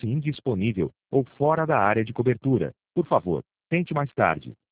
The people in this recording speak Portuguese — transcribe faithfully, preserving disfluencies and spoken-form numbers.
indisponível, ou fora da área de cobertura. Por favor, tente mais tarde.